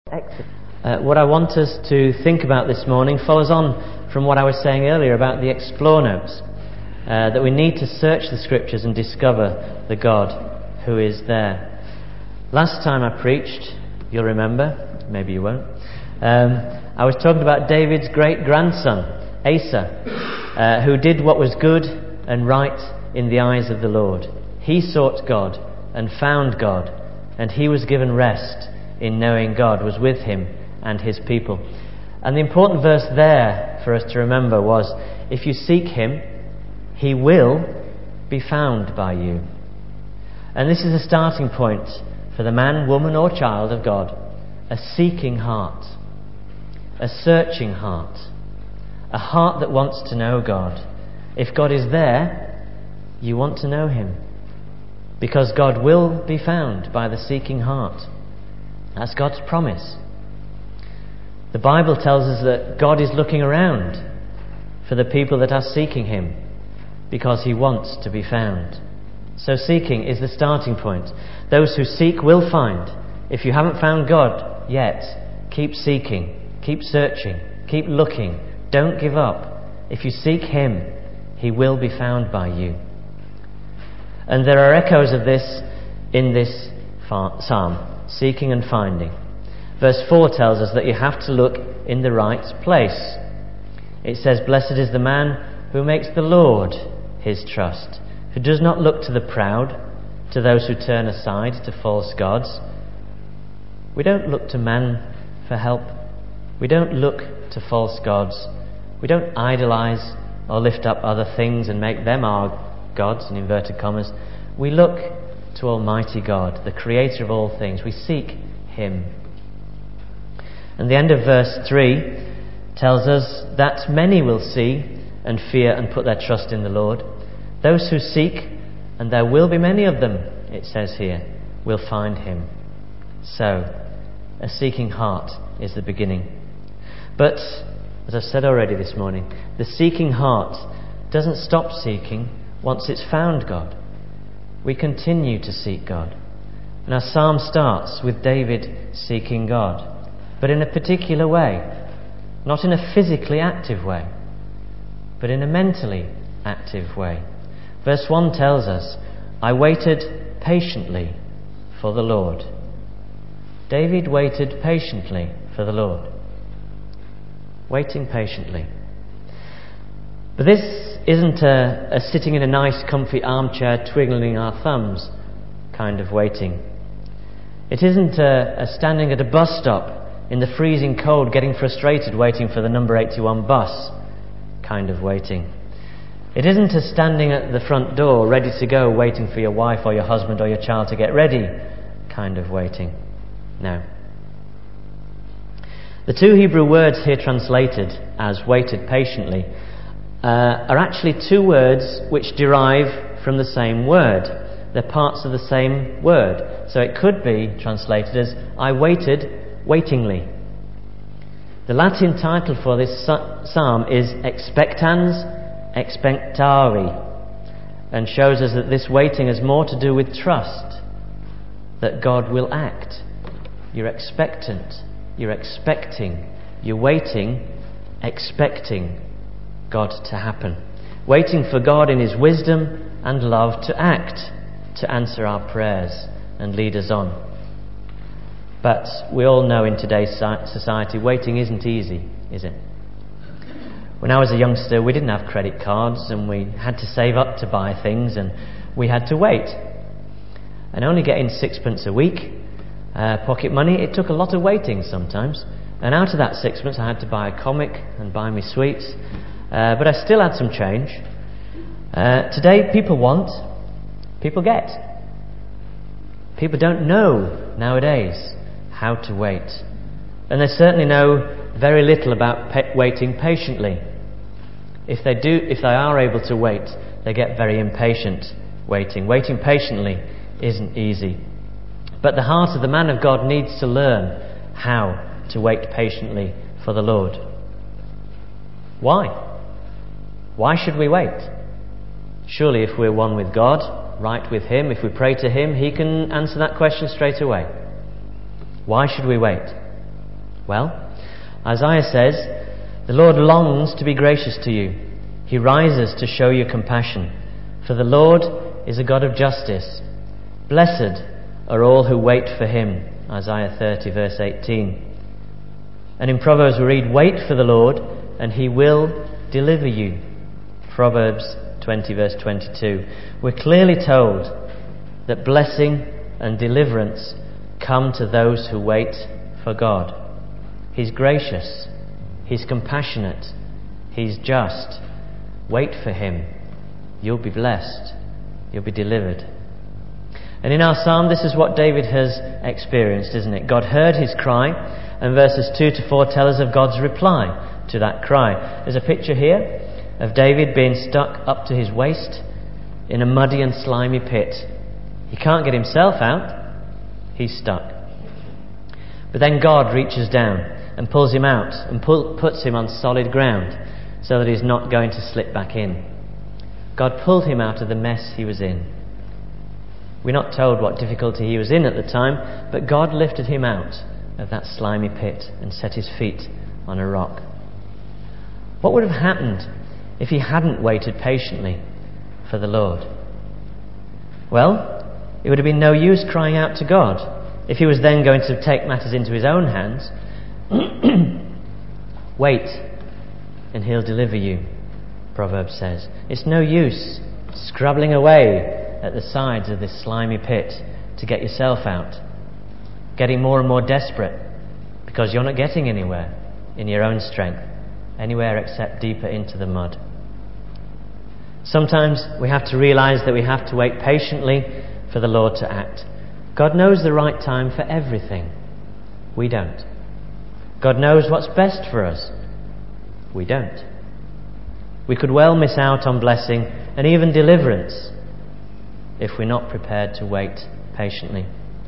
What I want us to think about this morning follows on from what I was saying earlier about the Explore Notes, that we need to search the Scriptures and discover the God who is there. Last time I preached, you'll remember, maybe you won't, I was talking about David's great-grandson, Asa, who did what was good and right in the eyes of the Lord. He sought God and found God, and he was given rest in knowing God was with him and his people. And the important verse there for us to remember was, if you seek him, he will be found by you. And this is a starting point for the man, woman or child of God. A seeking heart, a searching heart, a heart that wants to know God. If God is there, you want to know him, because God will be found by the seeking heart. That's God's promise. The Bible tells us that God is looking around for the people that are seeking him, because he wants to be found. So seeking is the starting point. Those who seek will find. If you haven't found God yet, keep seeking, keep searching, keep looking. Don't give up. If you seek him, he will be found by you. And there are echoes of this in this psalm. Seeking and finding. Verse 4 tells us that you have to look in the right place. It says, "Blessed is the man who makes the Lord his trust, who does not look to the proud, to those who turn aside to false gods." We don't look to man for help. We don't look to false gods. We don't idolize or lift up other things and make them our gods, in inverted commas. We look to Almighty God, the creator of all things. We seek him. And the end of verse 3 tells us that many will see and fear and put their trust in the Lord. Those who seek, and there will be many of them, it says here, will find him. So, a seeking heart is the beginning. But, as I've said already this morning, the seeking heart doesn't stop seeking once it's found God. We continue to seek God. And our psalm starts with David seeking God, but in a particular way, not in a physically active way, but in a mentally active way. Verse 1 tells us, "I waited patiently for the Lord." David waited patiently for the Lord. Waiting patiently. But this isn't a sitting in a nice comfy armchair twiddling our thumbs kind of waiting. It isn't a standing at a bus stop in the freezing cold getting frustrated waiting for the number 81 bus kind of waiting. It isn't a standing at the front door ready to go waiting for your wife or your husband or your child to get ready kind of waiting. No. The two Hebrew words here translated as waited patiently are actually two words which derive from the same word. They're parts of the same word. So it could be translated as, "I waited waitingly." The Latin title for this psalm is Expectans Expectari, and shows us that this waiting has more to do with trust, that God will act. You're expectant, you're expecting, you're waiting, expecting God to happen. Waiting for God in his wisdom and love to act, to answer our prayers and lead us on. But we all know in today's society, waiting isn't easy, is it? When I was a youngster, we didn't have credit cards and we had to save up to buy things, and we had to wait. And only getting 6pence a week, pocket money, it took a lot of waiting sometimes. And out of that 6pence I had to buy a comic and buy me sweets. But I still had some change. Today, people want, people get. People don't know nowadays how to wait. And they certainly know very little about waiting patiently. If they are able to wait, they get very impatient waiting. Waiting patiently isn't easy. But the heart of the man of God needs to learn how to wait patiently for the Lord. Why? Why should we wait? Surely if we're one with God, right with him, if we pray to him, he can answer that question straight away. Why should we wait? Well, Isaiah says, "The Lord longs to be gracious to you. He rises to show you compassion. For the Lord is a God of justice. Blessed are all who wait for him." Isaiah 30, verse 18. And in Proverbs we read, "Wait for the Lord, and he will deliver you." Proverbs 20, verse 22. We're clearly told that blessing and deliverance come to those who wait for God. He's gracious. He's compassionate. He's just. Wait for him. You'll be blessed. You'll be delivered. And in our psalm, this is what David has experienced, isn't it? God heard his cry, and verses 2 to 4 tell us of God's reply to that cry. There's a picture here of David being stuck up to his waist in a muddy and slimy pit. He can't get himself out. He's stuck. But then God reaches down and pulls him out and puts him on solid ground so that he's not going to slip back in. God pulled him out of the mess he was in. We're not told what difficulty he was in at the time, but God lifted him out of that slimy pit and set his feet on a rock. What would have happened if he hadn't waited patiently for the Lord? Well, it would have been no use crying out to God if he was then going to take matters into his own hands. Wait, and he'll deliver you, Proverbs says. It's no use scrabbling away at the sides of this slimy pit to get yourself out, getting more and more desperate because you're not getting anywhere in your own strength, anywhere except deeper into the mud. Sometimes we have to realize that we have to wait patiently for the Lord to act. God knows the right time for everything. We don't. God knows what's best for us. We don't. We could well miss out on blessing and even deliverance if we're not prepared to wait patiently.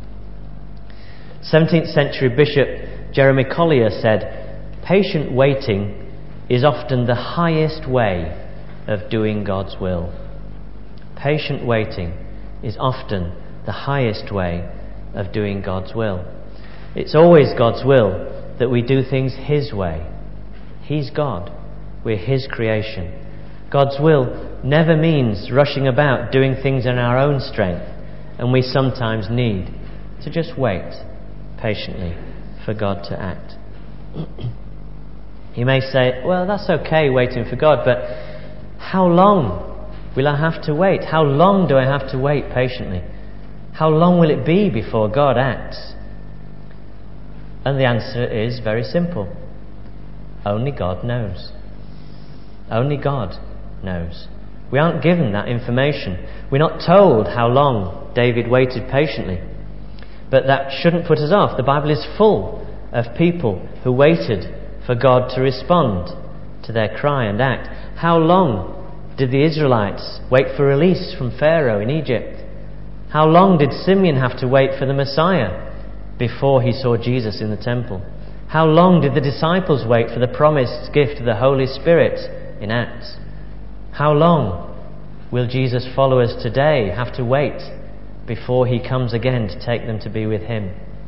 17th century Bishop Jeremy Collier said, "Patient waiting is often the highest way of doing God's will." Patient waiting is often the highest way of doing God's will. It's always God's will that we do things his way. He's God. We're his creation. God's will never means rushing about doing things in our own strength, and we sometimes need to just wait patiently for God to act. You may say, "Well, that's okay waiting for God, but how long will I have to wait? How long do I have to wait patiently? How long will it be before God acts?" And the answer is very simple. Only God knows. Only God knows. We aren't given that information. We're not told how long David waited patiently. But that shouldn't put us off. The Bible is full of people who waited for God to respond to their cry and act. How long did the Israelites wait for release from Pharaoh in Egypt? How long did Simeon have to wait for the Messiah before he saw Jesus in the temple? How long did the disciples wait for the promised gift of the Holy Spirit in Acts? How long will Jesus' followers today have to wait before he comes again to take them to be with him?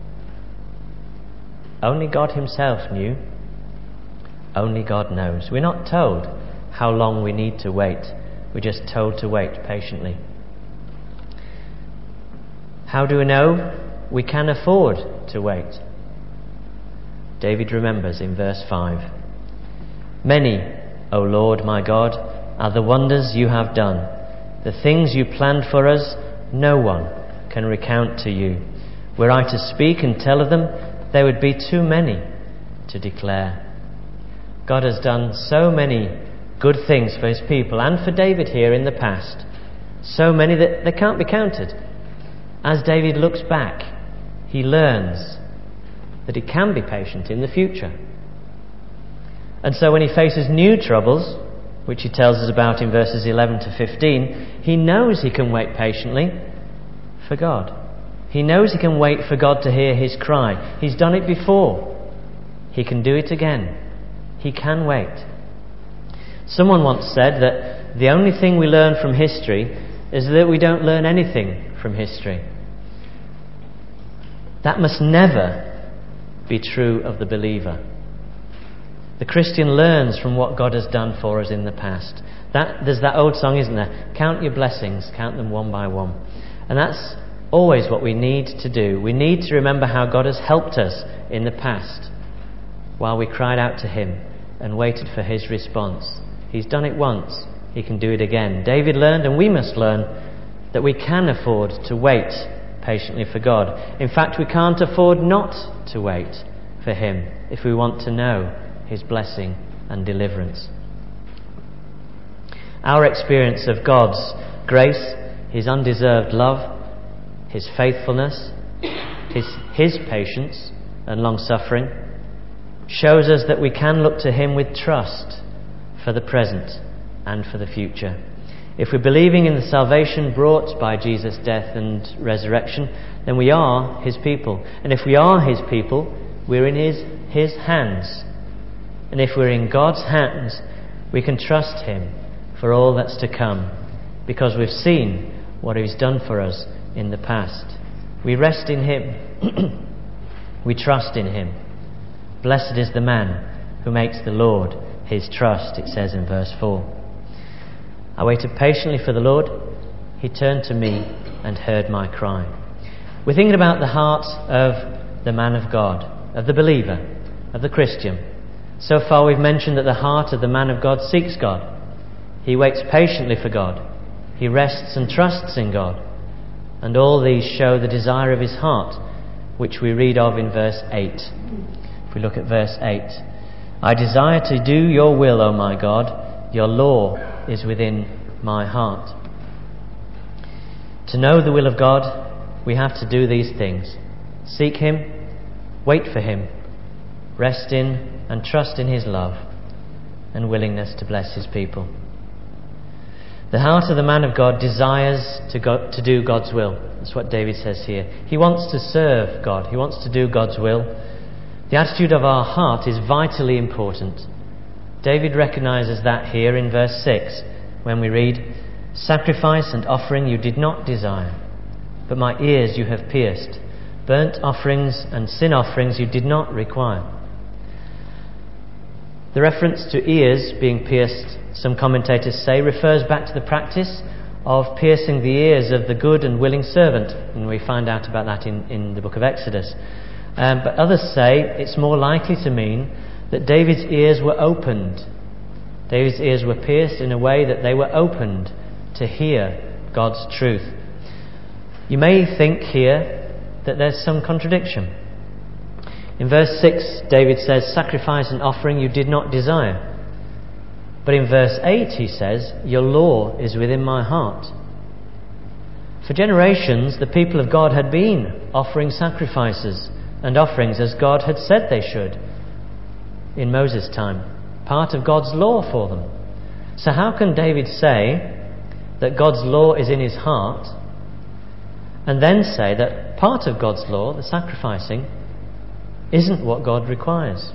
Only God himself knew. Only God knows. We're not told how long we need to wait. We're just told to wait patiently. How do we know we can afford to wait? David remembers in verse 5, "Many, O Lord my God, are the wonders you have done. The things you planned for us, no one can recount to you. Were I to speak and tell of them, there would be too many to declare." God has done so many good things for his people and for David here in the past. So many that they can't be counted. As David looks back, he learns that he can be patient in the future. And so when he faces new troubles, which he tells us about in verses 11 to 15, he knows he can wait patiently for God. He knows he can wait for God to hear his cry. He's done it before. He can do it again. He can wait. Someone once said that the only thing we learn from history is that we don't learn anything from history. That must never be true of the believer. The Christian learns from what God has done for us in the past. There's that old song, isn't there? Count your blessings, count them one by one. And that's always what we need to do. We need to remember how God has helped us in the past while we cried out to Him and waited for His response. He's done it once, He can do it again. David learned, and we must learn, that we can afford to wait patiently for God. In fact, we can't afford not to wait for Him if we want to know His blessing and deliverance. Our experience of God's grace, His undeserved love, His faithfulness, His patience and long-suffering, shows us that we can look to Him with trust for the present and for the future. If we're believing in the salvation brought by Jesus' death and resurrection, then we are His people. And if we are His people, we're in His hands. And if we're in God's hands, we can trust Him for all that's to come, because we've seen what He's done for us in the past. We rest in Him. We trust in Him. Blessed is the man who makes the Lord his trust, it says in verse 4. I waited patiently for the Lord. He turned to me and heard my cry. We're thinking about the heart of the man of God, of the believer, of the Christian. So far we've mentioned that the heart of the man of God seeks God. He waits patiently for God. He rests and trusts in God. And all these show the desire of his heart, which we read of in verse 8. If we look at verse 8. I desire to do your will, O my God. Your law is within my heart. To know the will of God, we have to do these things. Seek Him, wait for Him, rest in and trust in His love, and willingness to bless His people. The heart of the man of God desires to do God's will. That's what David says here. He wants to serve God. He wants to do God's will. The attitude of our heart is vitally important. David recognizes that here in verse 6 when we read, Sacrifice and offering you did not desire, but my ears you have pierced. Burnt offerings and sin offerings you did not require. The reference to ears being pierced, some commentators say, refers back to the practice of piercing the ears of the good and willing servant. And we find out about that in the book of Exodus. But others say it's more likely to mean that David's ears were opened. David's ears were pierced in a way that they were opened to hear God's truth. You may think here that there's some contradiction. In verse 6, David says, Sacrifice and offering you did not desire. But in verse 8 he says, Your law is within my heart. For generations, the people of God had been offering sacrifices and offerings as God had said they should in Moses' time. Part of God's law for them. So how can David say that God's law is in his heart and then say that part of God's law, the sacrificing, isn't what God requires?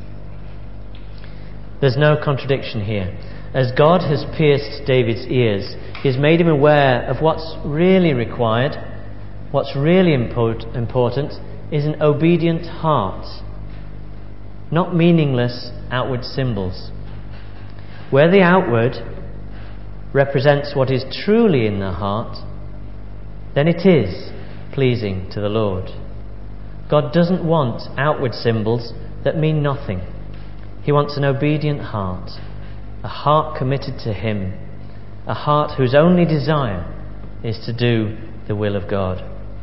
There's no contradiction here. As God has pierced David's ears, He's made him aware of what's really required. What's really important is an obedient heart, not meaningless outward symbols. Where the outward represents what is truly in the heart, then it is pleasing to the Lord. God doesn't want outward symbols that mean nothing. He wants an obedient heart, a heart committed to Him, a heart whose only desire is to do the will of God.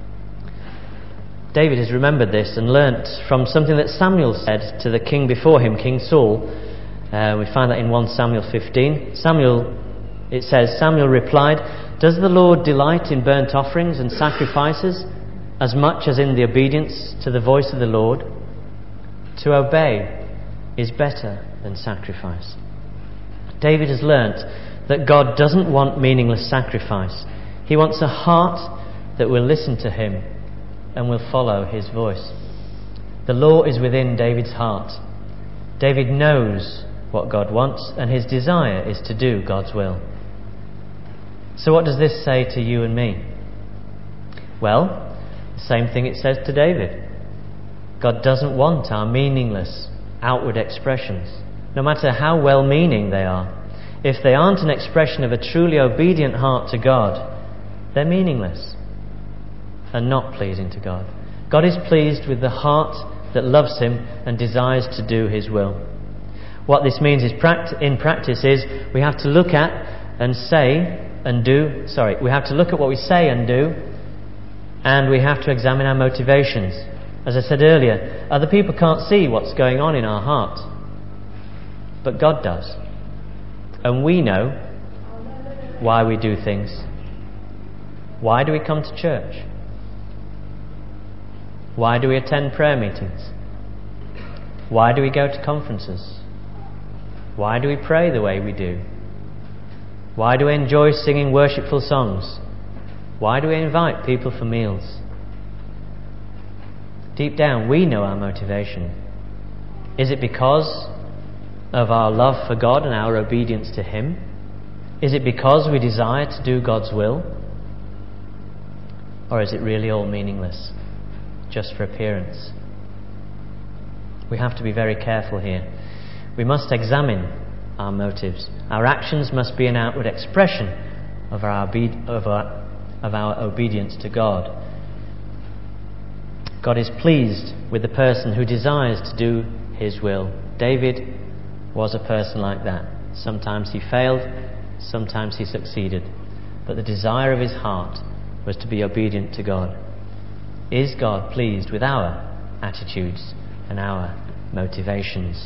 David has remembered this and learnt from something that Samuel said to the king before him, King Saul. We find that in 1 Samuel 15. It says, Samuel replied, Does the Lord delight in burnt offerings and sacrifices as much as in the obedience to the voice of the Lord? To obey is better than sacrifice. David has learnt that God doesn't want meaningless sacrifice. He wants a heart that will listen to Him and will follow His voice. The law is within David's heart. David knows what God wants, and his desire is to do God's will. So what does this say to you and me? Well, the same thing it says to David. God doesn't want our meaningless outward expressions, no matter how well-meaning they are. If they aren't an expression of a truly obedient heart to God, they're meaningless and not pleasing to God. God is pleased with the heart that loves Him and desires to do His will. What this means is, in practice, is we have to look at and say and do. We have to look at what we say and do, and we have to examine our motivations. As I said earlier, other people can't see what's going on in our heart, but God does. And we know why we do things. Why do we come to church? Why do we attend prayer meetings? Why do we go to conferences? Why do we pray the way we do? Why do we enjoy singing worshipful songs? Why do we invite people for meals? Deep down, we know our motivation. Is it because of our love for God and our obedience to Him? Is it because we desire to do God's will? Or is it really all meaningless, just for appearance? We have to be very careful here. We must examine our motives. Our actions must be an outward expression of our obedience to God. God is pleased with the person who desires to do His will. David was a person like that. Sometimes he failed, sometimes he succeeded. But the desire of his heart was to be obedient to God. Is God pleased with our attitudes and our motivations?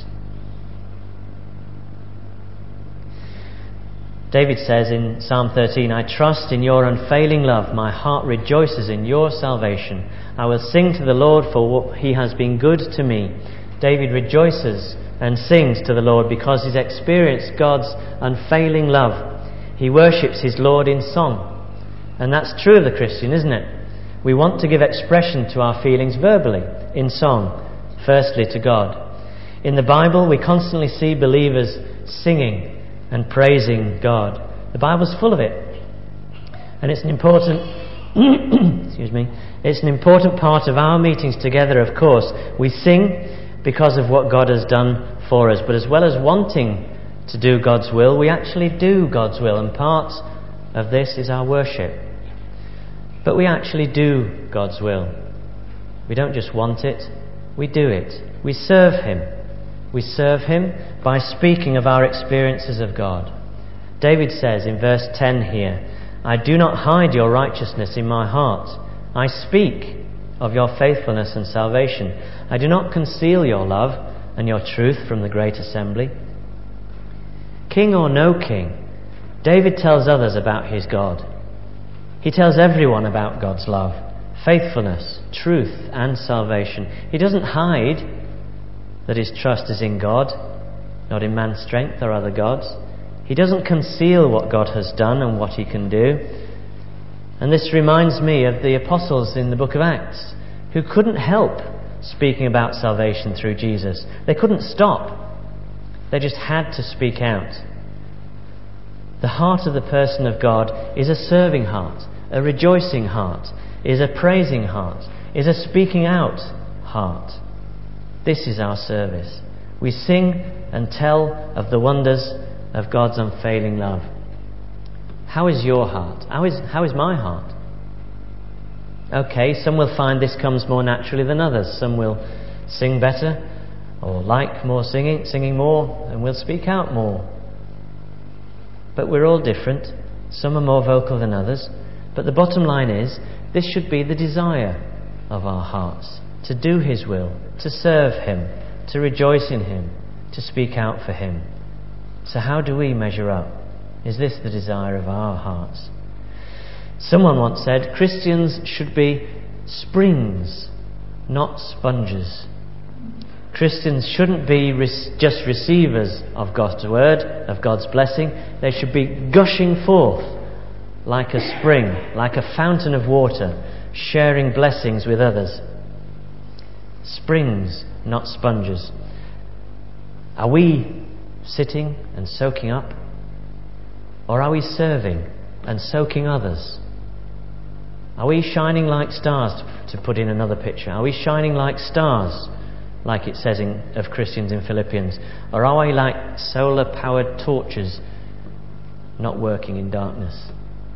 David says in Psalm 13, I trust in your unfailing love. My heart rejoices in your salvation. I will sing to the Lord for what He has been good to me. David rejoices and sings to the Lord because he's experienced God's unfailing love. He worships his Lord in song. And that's true of the Christian, isn't it? We want to give expression to our feelings verbally, in song, firstly to God. In the Bible, we constantly see believers singing and praising God. The Bible's full of it. And it's an important it's an important part of our meetings together, of course. We sing because of what God has done for us, but as well as wanting to do God's will, we actually do God's will, and part of this is our worship. But we actually do God's will. We don't just want it, we do it. We serve Him. We serve Him by speaking of our experiences of God. David says in verse 10 here, I do not hide your righteousness in my heart. I speak of your faithfulness and salvation. I do not conceal your love and your truth from the great assembly. King or no king, David tells others about his God. He tells everyone about God's love, faithfulness, truth, and salvation. He doesn't hide that his trust is in God, not in man's strength or other gods. He doesn't conceal what God has done and what He can do. And this reminds me of the apostles in the book of Acts, who couldn't help speaking about salvation through Jesus. They couldn't stop. They just had to speak out. The heart of the person of God is a serving heart, a rejoicing heart, is a praising heart, is a speaking out heart. This is our service. We sing and tell of the wonders of God's unfailing love. How is your heart? How is my heart? Okay, some will find this comes more naturally than others. Some will sing better or like more singing more, and will speak out more. But we're all different. Some are more vocal than others. But the bottom line is, this should be the desire of our hearts. To do His will, to serve Him, to rejoice in Him, to speak out for Him. So how do we measure up? Is this the desire of our hearts? Someone once said, Christians should be springs, not sponges. Christians shouldn't be just receivers of God's word, of God's blessing. They should be gushing forth like a spring, like a fountain of water, sharing blessings with others. Springs, not sponges. Are we sitting and soaking up? Or are we serving and soaking others? Are we shining like stars, to put in another picture? Are we shining like stars, like it says of Christians in Philippians? Or are we like solar-powered torches not working in darkness?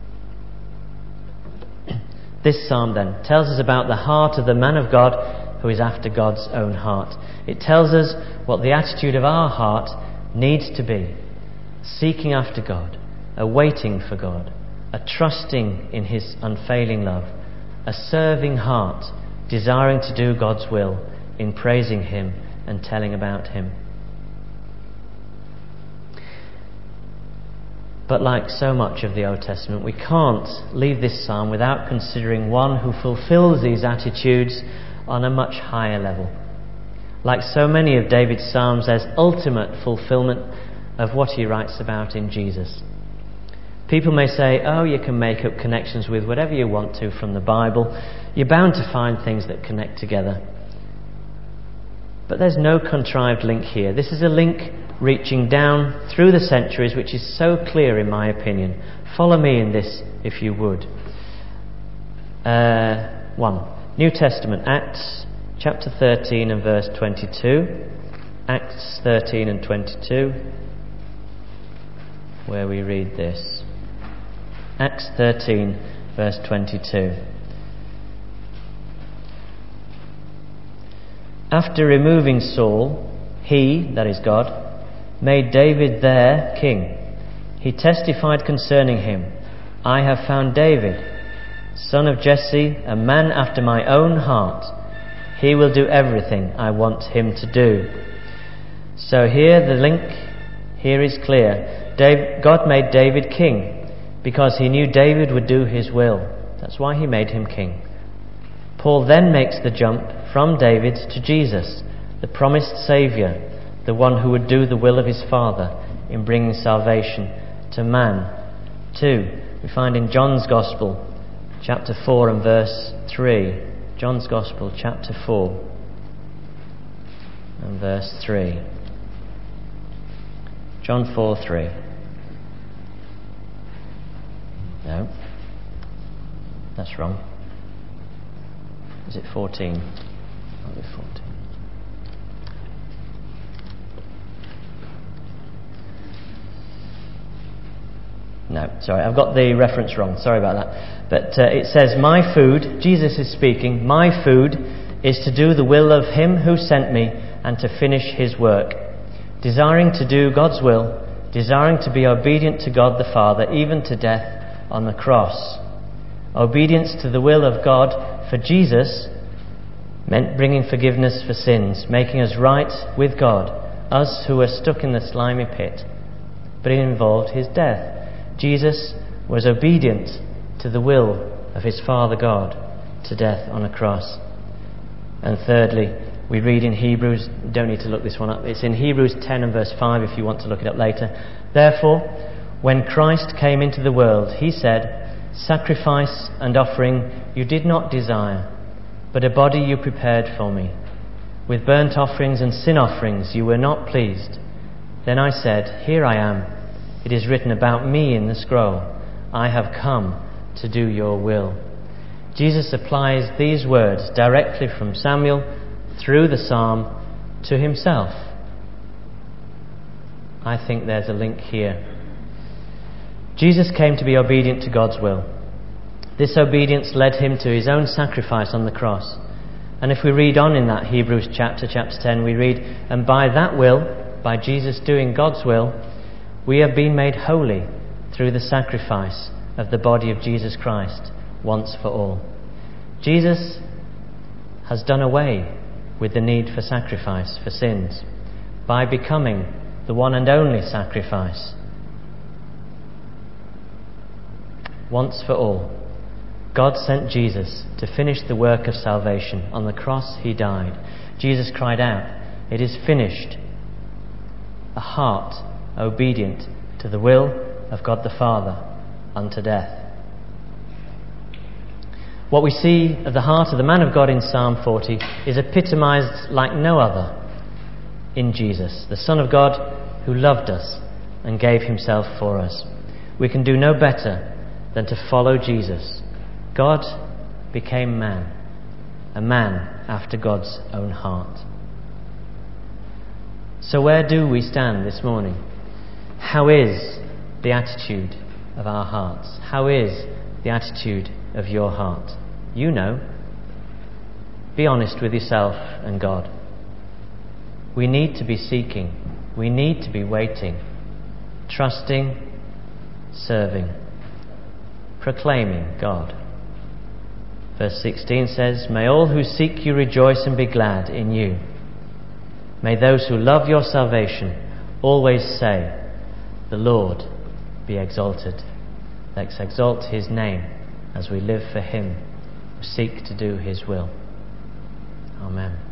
This psalm then tells us about the heart of the man of God who is after God's own heart. It tells us what the attitude of our heart needs to be: seeking after God, a waiting for God, a trusting in His unfailing love, a serving heart, desiring to do God's will in praising Him and telling about Him. But like so much of the Old Testament, we can't leave this psalm without considering one who fulfills these attitudes on a much higher level. Like so many of David's psalms, there's ultimate fulfillment of what he writes about in Jesus. People may say, oh, you can make up connections with whatever you want to from the Bible. You're bound to find things that connect together. But there's no contrived link here. This is a link reaching down through the centuries, which is so clear in my opinion. Follow me in this if you would. 1. New Testament, Acts chapter 13 and verse 22. Acts 13 and 22, where we read this. Acts 13 verse 22. After removing Saul, He, that is God, made David their king. He testified concerning him, I have found David, son of Jesse, a man after my own heart. He will do everything I want him to do. So here the link here is clear. God made David king because He knew David would do His will. That's why He made him king. Paul then makes the jump from David to Jesus, the promised Saviour, the one who would do the will of His Father in bringing salvation to man. 2. We find in John's Gospel, chapter 4 and verse 3. John's Gospel, chapter 4 and verse 3. John 4:3. No, that's wrong. Is it 14? Might be 14. No, sorry, I've got the reference wrong. Sorry about that. But it says, my food, Jesus is speaking, my food is to do the will of Him who sent me and to finish His work. Desiring to do God's will, desiring to be obedient to God the Father, even to death on the cross. Obedience to the will of God for Jesus meant bringing forgiveness for sins, making us right with God, us who were stuck in the slimy pit. But it involved His death. Jesus was obedient to the will of His Father God to death on a cross. And thirdly, we read in Hebrews, don't need to look this one up, it's in Hebrews 10 and verse 5 if you want to look it up later. Therefore, when Christ came into the world, He said, sacrifice and offering you did not desire, but a body you prepared for me. With burnt offerings and sin offerings you were not pleased. Then I said, here I am. It is written about me in the scroll, I have come to do your will. Jesus applies these words directly from Samuel through the psalm to Himself. I think there's a link here. Jesus came to be obedient to God's will. This obedience led Him to His own sacrifice on the cross. And if we read on in that Hebrews chapter 10, we read, and by that will, by Jesus doing God's will, we have been made holy through the sacrifice of the body of Jesus Christ once for all. Jesus has done away with the need for sacrifice for sins by becoming the one and only sacrifice. Once for all, God sent Jesus to finish the work of salvation. On the cross He died. Jesus cried out, it is finished. A heart obedient to the will of God the Father unto death. What we see of the heart of the man of God in Psalm 40 is epitomized like no other in Jesus, the Son of God who loved us and gave Himself for us. We can do no better than to follow Jesus, God became man, a man after God's own heart. So where do we stand this morning? How is the attitude of our hearts? How is the attitude of your heart? You know. Be honest with yourself and God. We need to be seeking. We need to be waiting, trusting, serving, proclaiming God. Verse 16 says, "May all who seek you rejoice and be glad in you. May those who love your salvation always say, 'The Lord be exalted.'" Let's exalt his name as we live for him, seek to do his will. Amen.